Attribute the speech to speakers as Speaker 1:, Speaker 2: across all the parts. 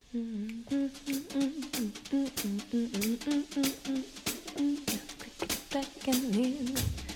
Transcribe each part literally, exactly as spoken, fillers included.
Speaker 1: Back in here.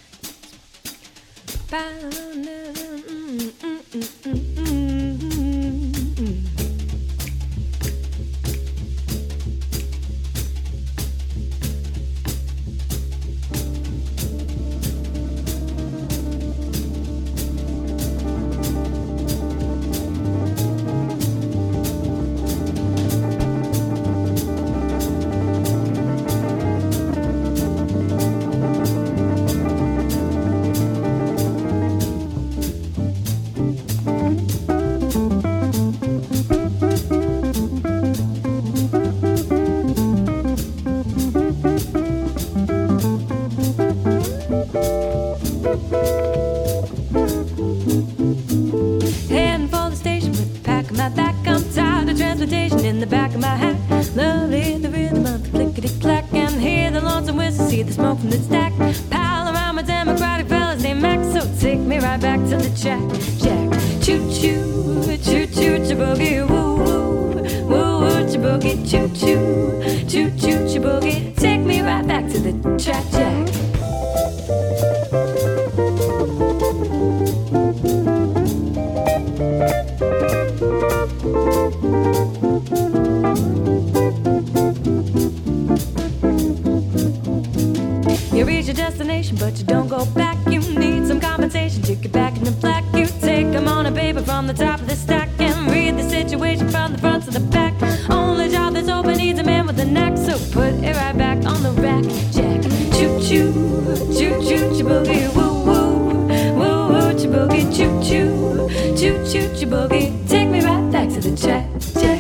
Speaker 1: Heading for the station with the pack on my back. I'm tired of transportation in the back of my hat. Lovely the rhythm of the clickety-clack, and hear the lonesome whistle, see the smoke from the stack. Pile around my democratic fellas named Max, so take me right back to the track. Jack, choo-choo, choo-choo, choo-boogie, woo-woo, woo-woo, choo-boogie, choo-choo, choo-choo, choo-boogie. Take me right back to the track, Jack. You reach your destination, but you don't go back. You need some compensation to get back in the black. You take them on a paper from the top of the stack and read the situation from the front to the back. Only job that's open needs a man with a knack, so put it right back on the rack, Jack. Choo-choo, choo-choo, choo-boogie, woo-woo, woo-woo, choo-boogie, choo-choo, choo-choo, choo-boogie. Take me right back to the track, Jack.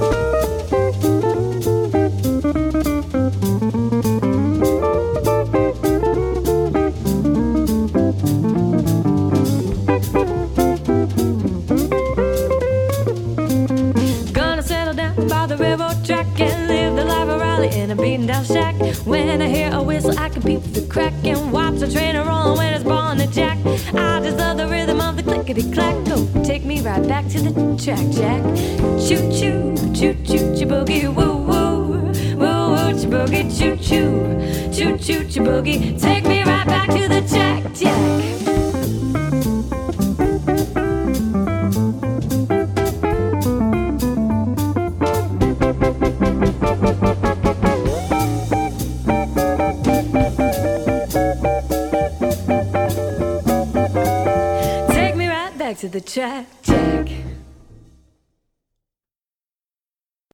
Speaker 1: In a beaten down shack, when I hear a whistle I compete with the crack and watch the train roll when it's balling the jack. I just love the rhythm of the clickety clack. Go take me right back to the track, Jack. Choo choo, choo choo, choo boogie, woo woo, woo woo, choo boogie, choo choo, choo choo, choo boogie. Take me right back to the track, Jack. To the track.